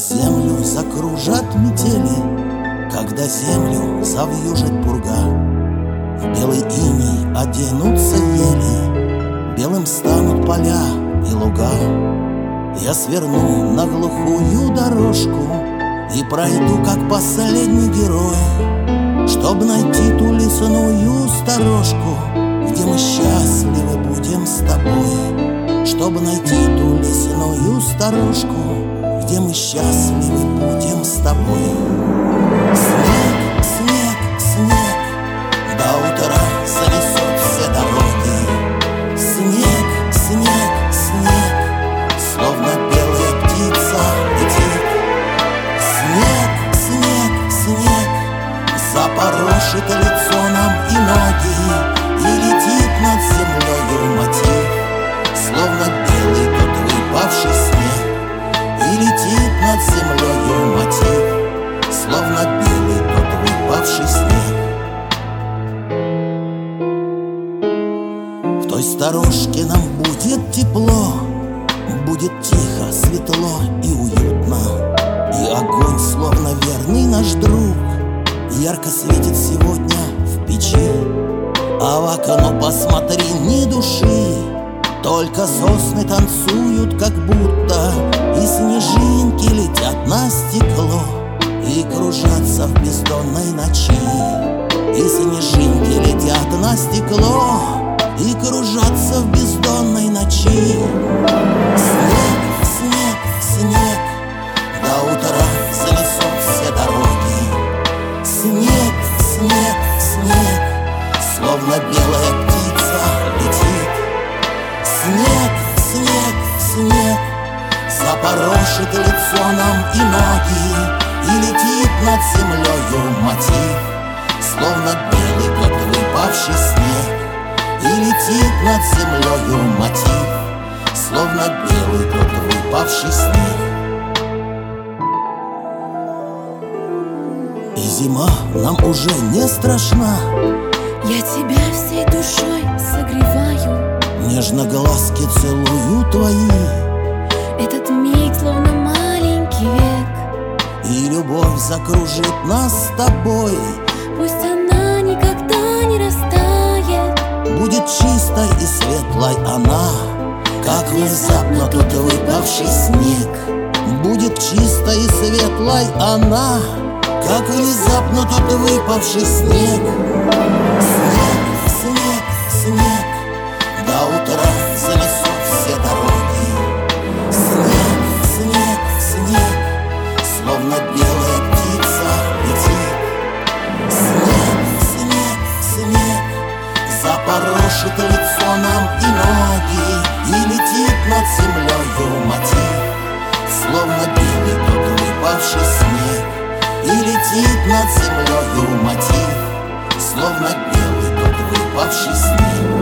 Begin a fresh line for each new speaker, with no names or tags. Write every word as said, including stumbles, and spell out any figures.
землю закружат метели, когда землю завьюжит пурга, в белый иней оденутся ели, белым станут поля и луга. Я сверну на глухую дорожку и пройду, как последний герой, чтоб найти ту лесную сторожку, где мы счастливы будем с тобой. Чтоб найти ту лесную сторожку, где мы счастливы будем с тобой. Снег, снег, снег до утра занесет все дороги. Снег, снег, снег, словно белая птица летит. Снег, снег, снег запорошит лицо нам и ноги, и летит над землею мотив, словно белый тот выпавший снег. И летит над землею мотив, словно белый тот выпавший снег. В той сторожке нам будет тепло, будет тихо, светло и уютно, и огонь, словно верный наш друг, ярко светит сегодня в печи. А в окно посмотри, ни души, только сосны танцуют, как будто, и снежинки летят на стекло и кружатся в бездонной ночи. И снежинки летят на стекло и кружатся в бездонной ночи. Снег, снег, снег до утра занесет все дороги. Снег, снег, снег, словно белая птица летит. Снег, снег, снег запорошит лицо нам и ноги, и летит над землею мотив, словно белый тот выпавший снег. И летит над землею мотив, словно белый тот выпавший снег. И зима нам уже не страшна.
Я тебя всей душой согреваю,
нежно глазки целую твои.
Этот миг словно маленький век,
и любовь закружит нас с тобой.
пусть она никогда не растает.
Будет чистой и светлой она, как внезапно тот выпавший снег. Будет чистой и светлой она, как внезапно тот выпавший снег. Снег, снег, снег до утра занесет все дороги. Снег, снег, снег, словно белая птица летит. Снег, снег, снег запорошит лицо нам и ноги, и летит над землею мотив, словно белый тот выпавший снег. И летит над землею мотив, словно белый тот выпавший снег.